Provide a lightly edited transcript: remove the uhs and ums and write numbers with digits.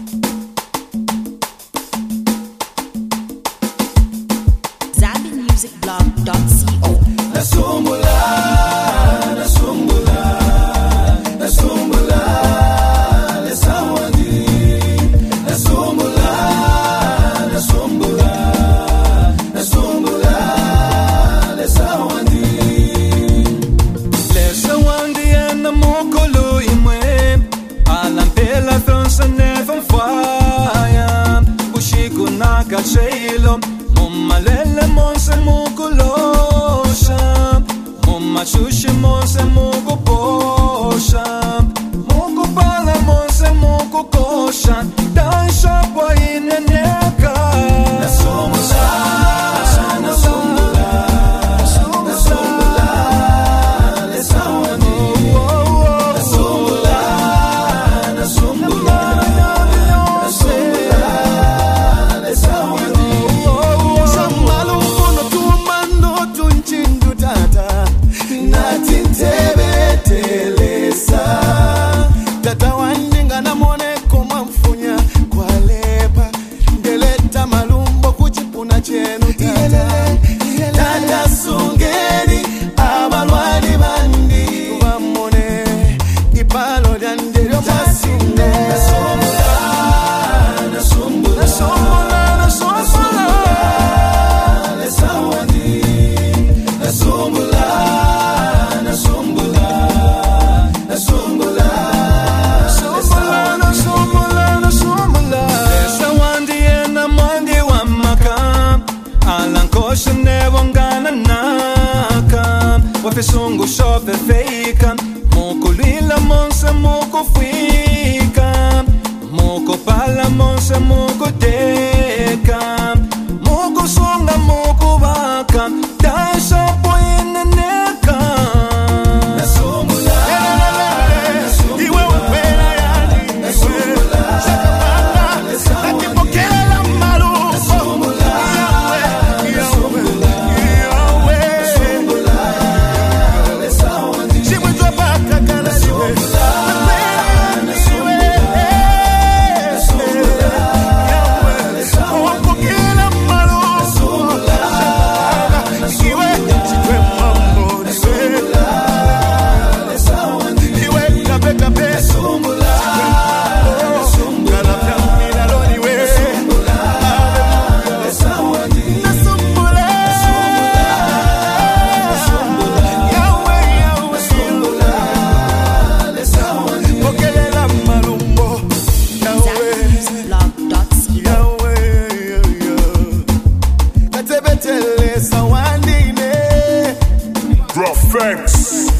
ZambianMusicBlog.co. Nasumbula, nasumbula, nasumbula, lesawandi. Nasumbula, nasumbula, nasumbula, lesawandi. Lesawandi ena mukulu imwe, alampela fansa nevan faya. Ushiku nakachelo, mumalele monse mukulosha. Mumashushe monse mukuposha. Mukupala monse mukukosha. Daisha kwa ineneka. Nasumbula, nasumbula, nasumbula, lesawandi. Nasumbula, nasumbula, nasumbula, lesawandi. Samalu mbono tumando tunchindu tata. Natintebetelesa. Tata waninga na mwone koma mfunya kwa lepa. Ndeleta malumbo kuchipuna chenu tata. Tata sungeni abalwani bandi. Wamone ipalo danderio masinde. Nasumbula, nasumbula, nasumbula, lesawandi. Nasumbula, nasumbula, nasumbula, nasumbula, nasumbula. Lesawandi ena mwandi wa maka. Alankosha nebongana naka. Wafisungu shope feika. Mukulila monse mukufika. Mukupala monse mukudeka. Mukusunga mukubaka. Daisha poine neka. Nasumbula, iwe upela yani. Nasumbula, lesawandi. Nakipokela malu. Nasumbula, nasumbula, nasumbula, lesawandi. Shimwitwa baka kana liwe. Graphics.